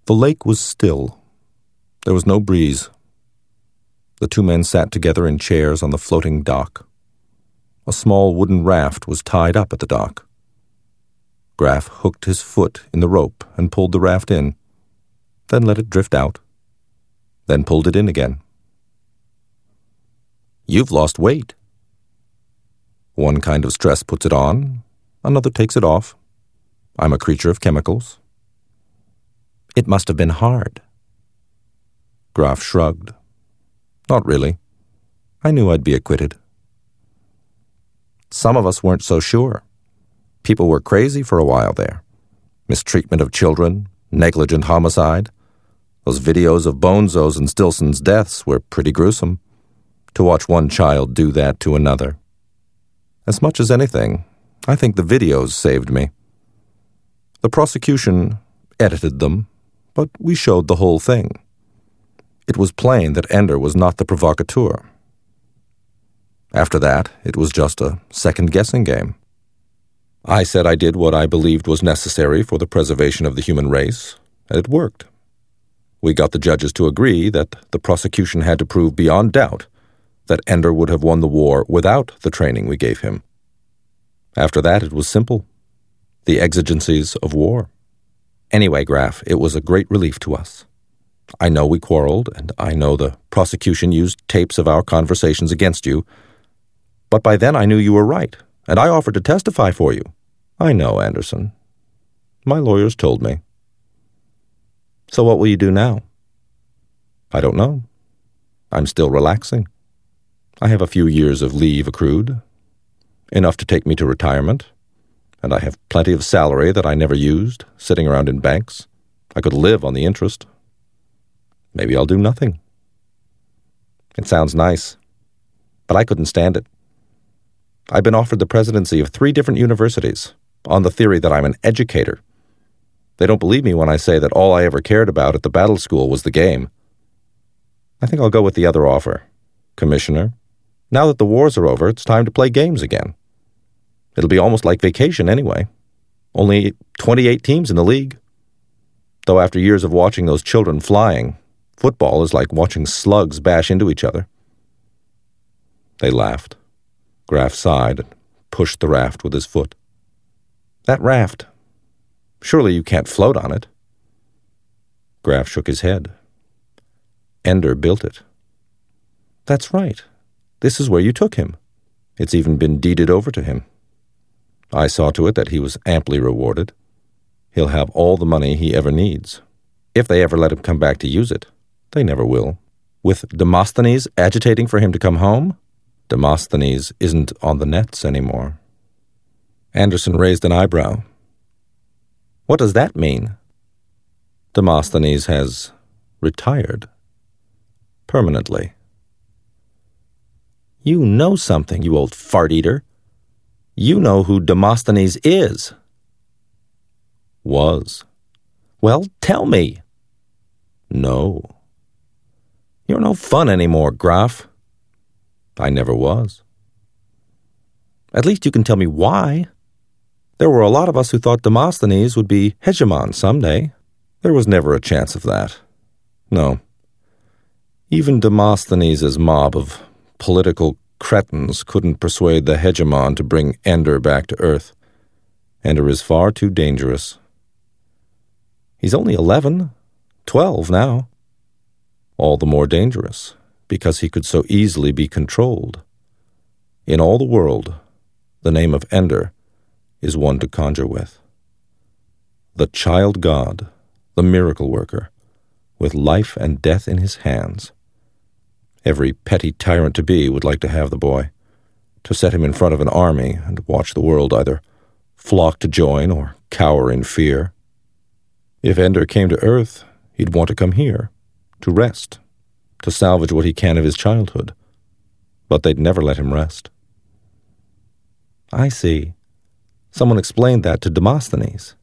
The lake was still. There was no breeze. The two men sat together in chairs on the floating dock. A small wooden raft was tied up at the dock. Graf hooked his foot in the rope and pulled the raft in, then let it drift out, then pulled it in again. "You've lost weight." "One kind of stress puts it on, another takes it off. I'm a creature of chemicals." "It must have been hard." Graf shrugged. "Not really. I knew I'd be acquitted." "Some of us weren't so sure. People were crazy for a while there. Mistreatment of children, negligent homicide. Those videos of Bonzo's and Stilson's deaths were pretty gruesome. To watch one child do that to another. As much as anything, I think the videos saved me. The prosecution edited them, but we showed the whole thing. It was plain that Ender was not the provocateur. After that, it was just a second-guessing game. I said I did what I believed was necessary for the preservation of the human race, and it worked. We got the judges to agree that the prosecution had to prove beyond doubt that Ender would have won the war without the training we gave him. After that, it was simple. The exigencies of war. Anyway, Graf, it was a great relief to us. I know we quarreled, and I know the prosecution used tapes of our conversations against you, but by then I knew you were right, and I offered to testify for you. I know, Anderson. My lawyers told me. So what will you do now? I don't know. I'm still relaxing. I have a few years of leave accrued, enough to take me to retirement, and I have plenty of salary that I never used, sitting around in banks. I could live on the interest. Maybe I'll do nothing. It sounds nice, but I couldn't stand it. I've been offered the presidency of 3 different universities, on the theory that I'm an educator. They don't believe me when I say that all I ever cared about at the battle school was the game. I think I'll go with the other offer. Commissioner, now that the wars are over, it's time to play games again. It'll be almost like vacation anyway. Only 28 teams in the league. Though after years of watching those children flying, football is like watching slugs bash into each other. They laughed. Graf sighed and pushed the raft with his foot. That raft. Surely you can't float on it. Graf shook his head. Ender built it. That's right. This is where you took him. It's even been deeded over to him. I saw to it that he was amply rewarded. He'll have all the money he ever needs. If they ever let him come back to use it. They never will. With Demosthenes agitating for him to come home, Demosthenes isn't on the nets anymore. Anderson raised an eyebrow. What does that mean? Demosthenes has retired. Permanently. You know something, you old fart-eater. You know who Demosthenes is. Was. Well, tell me. No. You're no fun anymore, Graf. I never was. At least you can tell me why. There were a lot of us who thought Demosthenes would be hegemon someday. There was never a chance of that. No. Even Demosthenes' mob of political cretins couldn't persuade the hegemon to bring Ender back to Earth. Ender is far too dangerous. He's only 11, 12 now. All the more dangerous, because he could so easily be controlled. In all the world, the name of Ender is one to conjure with. The child god, the miracle worker, with life and death in his hands. Every petty tyrant-to-be would like to have the boy, to set him in front of an army and watch the world either flock to join or cower in fear. If Ender came to Earth, he'd want to come here, to rest, to salvage what he can of his childhood. But they'd never let him rest. I see. Someone explained that to Demosthenes.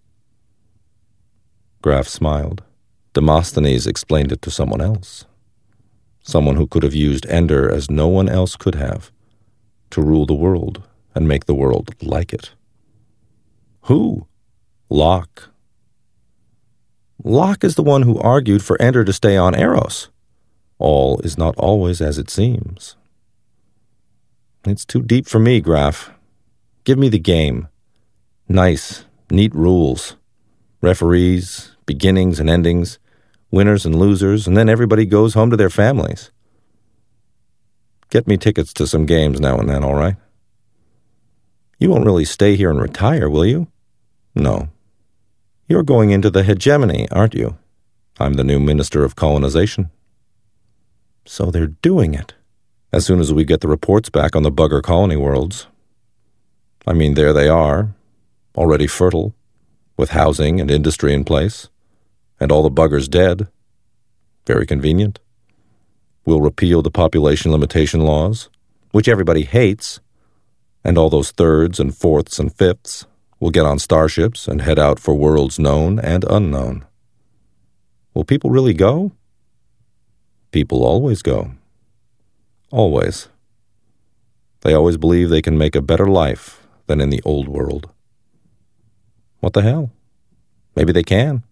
Graf smiled. Demosthenes explained it to someone else. Someone who could have used Ender as no one else could have, to rule the world and make the world like it. Who? Locke. Locke is the one who argued for Ender to stay on Eros. All is not always as it seems. It's too deep for me, Graf. Give me the game. Nice, neat rules. Referees, beginnings and endings, winners and losers, and then everybody goes home to their families. Get me tickets to some games now and then, all right? You won't really stay here and retire, will you? No. You're going into the hegemony, aren't you? I'm the new Minister of Colonization. So they're doing it. As soon as we get the reports back on the bugger colony worlds. I mean, there they are, already fertile, with housing and industry in place, and all the buggers dead. Very convenient. We'll repeal the population limitation laws, which everybody hates, and all those thirds and fourths and fifths will get on starships and head out for worlds known and unknown. Will people really go? People always go. Always. They always believe they can make a better life than in the old world. What the hell? Maybe they can.